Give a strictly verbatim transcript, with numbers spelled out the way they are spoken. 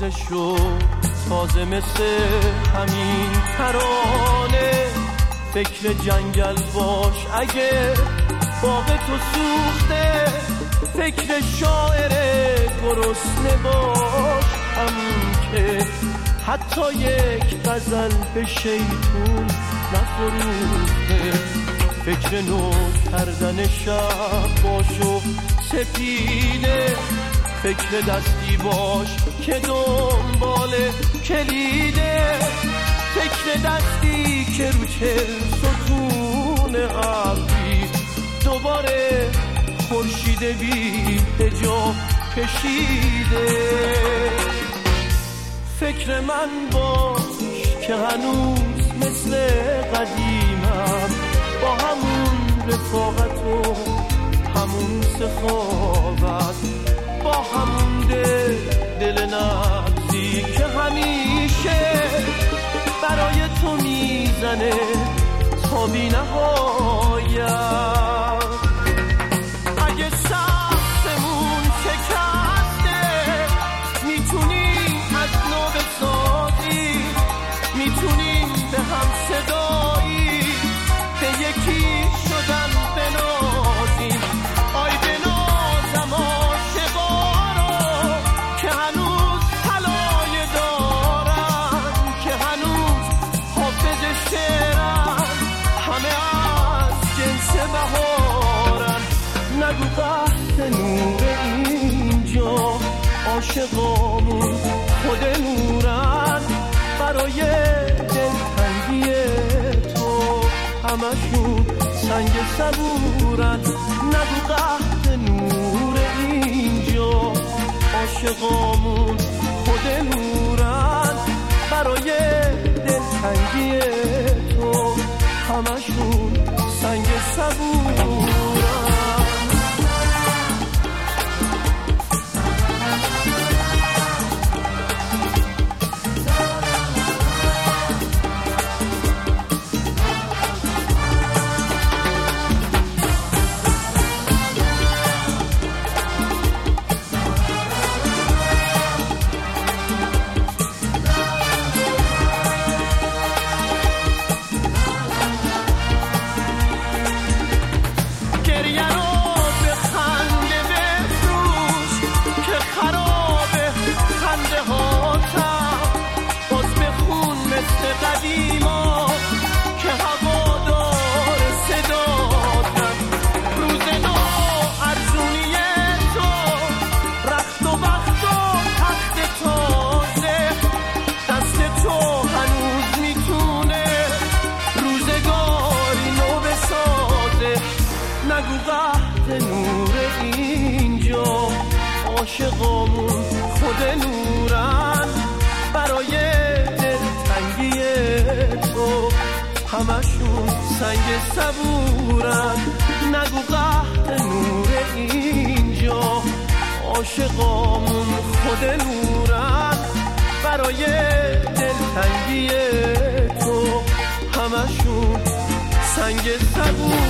آتش و تازه مثل همین ترانه. فکر جنگل باش اگه باغ تو سوخته، فکر شاعر گرسنه باش همین که حتی یک غزل به شیطون نفروخته. فکر نو کردن شب باش و سپیده، فکر دستی باش که دنبال کلیده. فکر دستی که رو چه ستون ابری دوباره خورشید بی حجاب کشیده. فکر من باش که هنوز مثل قدیمم، با همون رفاقت و همون سخاوت، با همون دل دل نبضی که همیشه برای تو میزنه تا بی نهایت. اگه سختمون شکسته میتونیم از نو بسازیم، میتونیم به هم صدایی به یکی شدن بنازیم. آی بنازم عاشقا رو که هنوز طلایه دارن، که هنوز حافظ شعرن، همه از جنس بهارن. نگو بحث نور اینجا، عاشقامون خود نورن. برای دلتنگی تو همشون سنگ صبورن. نگو قحط نور اینجا، عاشقامون خود نورن. برای دلتنگی تو همشون سنگ صبورن. عاشقامون خود نورن. برای دلتنگی تو همشون سنگ صبورن. نگو قحط نور اینجا، عاشقامون خود نورن. برای دلتنگی تو همشون سنگ صبورن.